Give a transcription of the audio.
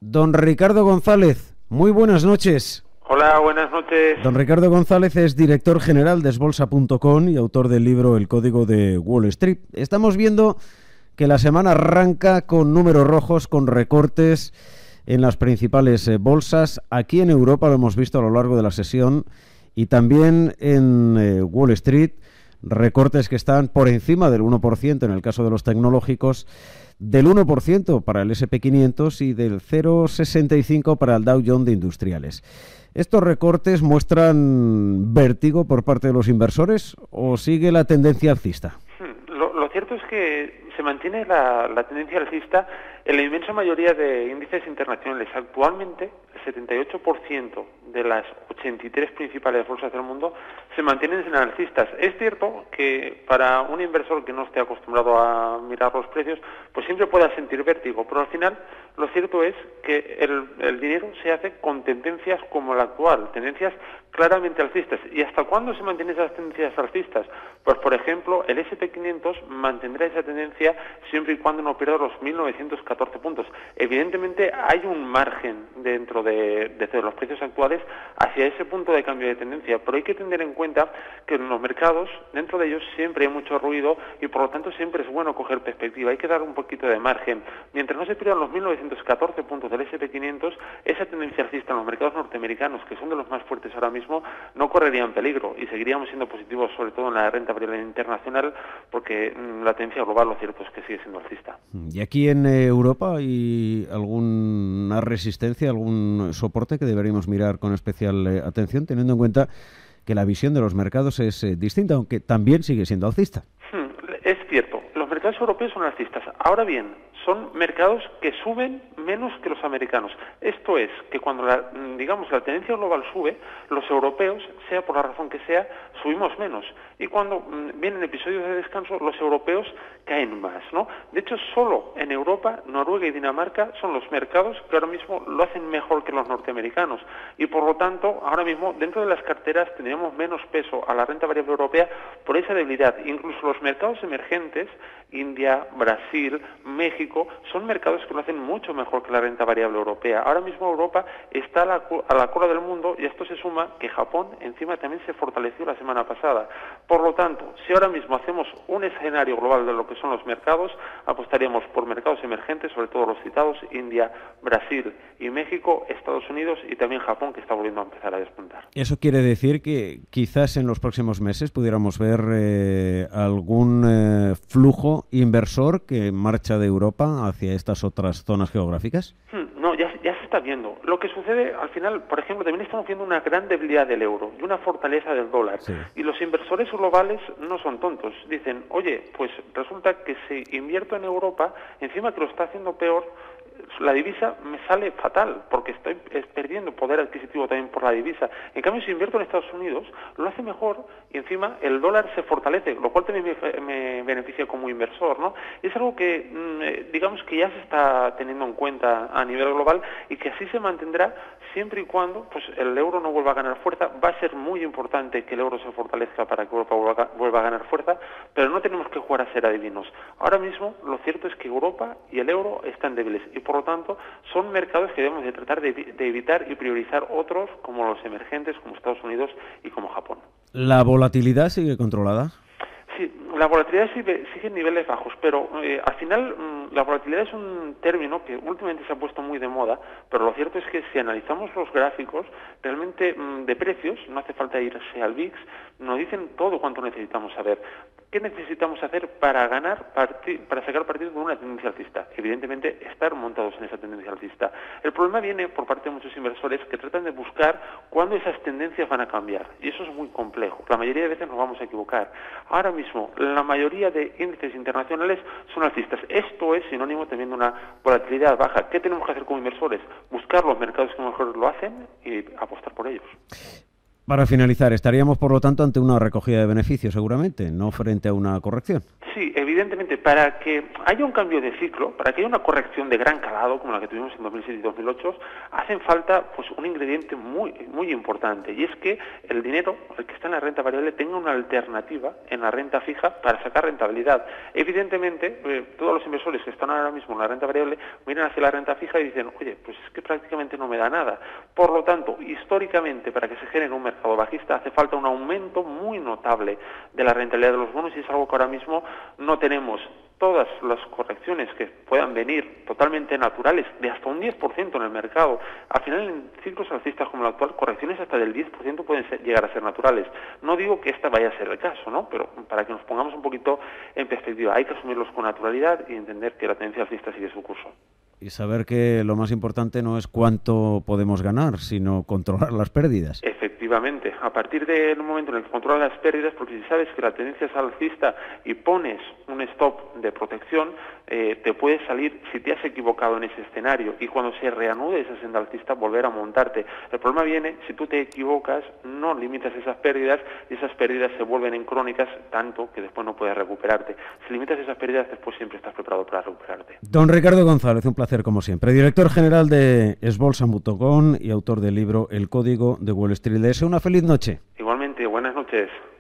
Don Ricardo González, muy buenas noches. Hola, buenas noches. Don Ricardo González es director general de Esbolsa.com y autor del libro El Código de Wall Street. Estamos viendo que la semana arranca con números rojos, con recortes en las principales bolsas. Aquí en Europa lo hemos visto a lo largo de la sesión y también en Wall Street, recortes que están por encima del 1% en el caso de los tecnológicos, del 1% para el S&P 500 y del 0,65% para el Dow Jones de industriales. ¿Estos recortes muestran vértigo por parte de los inversores o sigue la tendencia alcista? Lo cierto es que se mantiene la tendencia alcista en la inmensa mayoría de índices internacionales. Actualmente, el 78% de las 83 principales bolsas del mundo se mantienen en alcistas. Es cierto que para un inversor que no esté acostumbrado a mirar los precios, pues siempre pueda sentir vértigo, pero al final lo cierto es que el dinero se hace con tendencias como la actual, tendencias claramente alcistas. ¿Y hasta cuándo se mantienen esas tendencias alcistas? Pues, por ejemplo, el S&P 500 mantendrá esa tendencia siempre y cuando no pierda los 1.914 puntos. Evidentemente hay un margen dentro de los precios actuales hacia ese punto de cambio de tendencia, pero hay que tener en cuenta que en los mercados, dentro de ellos siempre hay mucho ruido y por lo tanto siempre es bueno coger perspectiva, hay que dar un poquito de margen. Mientras no se pierdan los 1.914 puntos del S&P 500, esa tendencia alcista en los mercados norteamericanos, que son de los más fuertes ahora mismo, no correría en peligro y seguiríamos siendo positivos, sobre todo en la renta variable internacional, porque la tendencia global lo cierto es que sigue siendo alcista. ¿Y aquí en Europa hay alguna resistencia, algún soporte que deberíamos mirar con especial atención, teniendo en cuenta que la visión de los mercados es distinta, aunque también sigue siendo alcista? Es cierto, los mercados europeos son alcistas. Ahora bien, son mercados que suben menos que los americanos. Esto es, que cuando la tendencia global sube, los europeos, sea por la razón que sea, subimos menos. Y cuando vienen episodios de descanso, los europeos caen más, ¿no? De hecho, solo en Europa, Noruega y Dinamarca son los mercados que ahora mismo lo hacen mejor que los norteamericanos. Y por lo tanto, ahora mismo, dentro de las carteras tendríamos menos peso a la renta variable europea por esa debilidad. Incluso los mercados emergentes, India, Brasil, México, son mercados que lo hacen mucho mejor que la renta variable europea. Ahora mismo Europa está a la cola del mundo y a esto se suma que Japón encima también se fortaleció la semana pasada. Por lo tanto, si ahora mismo hacemos un escenario global de lo que son los mercados, apostaríamos por mercados emergentes, sobre todo los citados, India, Brasil y México, Estados Unidos y también Japón, que está volviendo a empezar a despuntar. ¿Eso quiere decir que quizás en los próximos meses pudiéramos ver algún flujo inversor que marcha de Europa hacia estas otras zonas geográficas? No, ya se está viendo. Lo que sucede al final, por ejemplo, también estamos viendo una gran debilidad del euro y una fortaleza del dólar. Sí. Y los inversores globales no son tontos. Dicen, oye, pues resulta que si invierto en Europa, encima que lo está haciendo peor, la divisa me sale fatal, porque estoy perdiendo poder adquisitivo también por la divisa. En cambio, si invierto en Estados Unidos, lo hace mejor y encima el dólar se fortalece, lo cual también me beneficia como inversor, ¿no? Y es algo que, digamos que ya se está teniendo en cuenta a nivel global y que así se mantendrá siempre y cuando pues el euro no vuelva a ganar fuerza. Va a ser muy importante que el euro se fortalezca para que Europa vuelva a ganar fuerza, pero no tenemos que jugar a ser adivinos. Ahora mismo, lo cierto es que Europa y el euro están débiles y por lo tanto son mercados que debemos de tratar de evitar y priorizar otros como los emergentes, como Estados Unidos y como Japón. ¿La volatilidad sigue controlada? Sí, la volatilidad sigue en niveles bajos, pero al final la volatilidad es un término que últimamente se ha puesto muy de moda, pero lo cierto es que si analizamos los gráficos, realmente de precios, no hace falta irse al VIX, nos dicen todo cuanto necesitamos saber. ¿Qué necesitamos hacer para sacar partido de una tendencia alcista? Evidentemente, estar montados en esa tendencia alcista. El problema viene por parte de muchos inversores que tratan de buscar cuándo esas tendencias van a cambiar, y eso es muy complejo. La mayoría de veces nos vamos a equivocar. Ahora mismo, la mayoría de índices internacionales son alcistas. Esto es sinónimo también de una volatilidad baja. ¿Qué tenemos que hacer como inversores? Buscar los mercados que mejor lo hacen y apostar por ellos. Para finalizar, estaríamos por lo tanto ante una recogida de beneficios seguramente, no frente a una corrección. Sí, evidentemente, para que haya un cambio de ciclo, para que haya una corrección de gran calado, como la que tuvimos en 2007 y 2008, hacen falta pues un ingrediente muy importante, y es que el dinero, el que está en la renta variable, tenga una alternativa en la renta fija para sacar rentabilidad. Evidentemente, todos los inversores que están ahora mismo en la renta variable miran hacia la renta fija y dicen, oye, pues es que prácticamente no me da nada. Por lo tanto, históricamente, para que se genere un mercado bajista, hace falta un aumento muy notable de la rentabilidad de los bonos, y es algo que ahora mismo no tenemos. Todas las correcciones que puedan venir totalmente naturales, de hasta un 10% en el mercado, al final en ciclos alcistas como el actual, correcciones hasta del 10% pueden llegar a ser naturales. No digo que esta vaya a ser el caso, ¿no? Pero para que nos pongamos un poquito en perspectiva, hay que asumirlos con naturalidad y entender que la tendencia alcista sigue su curso. Y saber que lo más importante no es cuánto podemos ganar, sino controlar las pérdidas. Efectivamente, a partir del momento en el que controlas las pérdidas, porque si sabes que la tendencia es alcista y pones un stop de protección, te puedes salir, si te has equivocado en ese escenario, y cuando se reanude esa senda alcista, volver a montarte. El problema viene si tú te equivocas, no limitas esas pérdidas, y esas pérdidas se vuelven en crónicas tanto que después no puedes recuperarte. Si limitas esas pérdidas, después siempre estás preparado para recuperarte. Don Ricardo González, un placer como siempre. Director general de esbolsa.com y autor del libro El Código de Wall Street. Le deseo una feliz noche. Igualmente, buenas noches.